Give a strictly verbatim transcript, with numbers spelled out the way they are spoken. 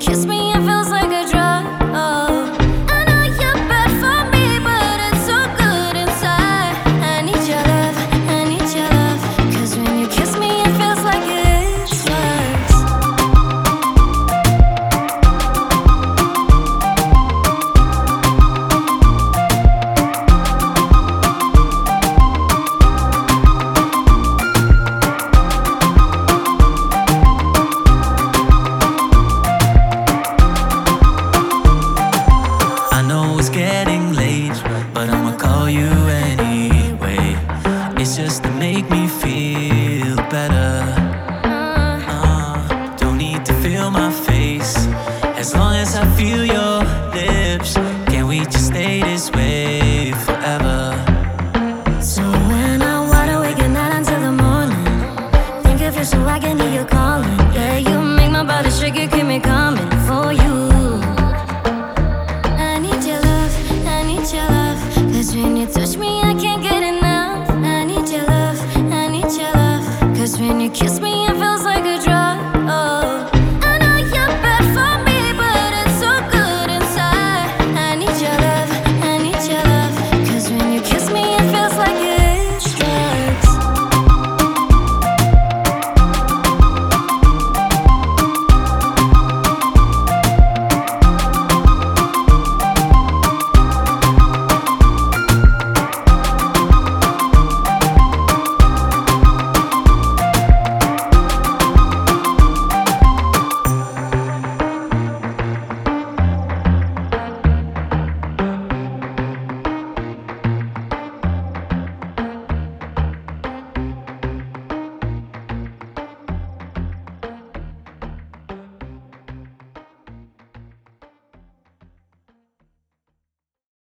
kiss me, it feels like a drug. Oh, I know you're bad for me, but it's so good inside. I need your love, I need your love, 'cause when you kiss me, it feels like it's worse. Getting late, but I'ma call you anyway. It's just to make me feel better. uh, Don't need to feel my face, as long as I feel your lips. Can we just stay this way forever? So when I wide awake at night until the morning, think of you so I can hear you calling.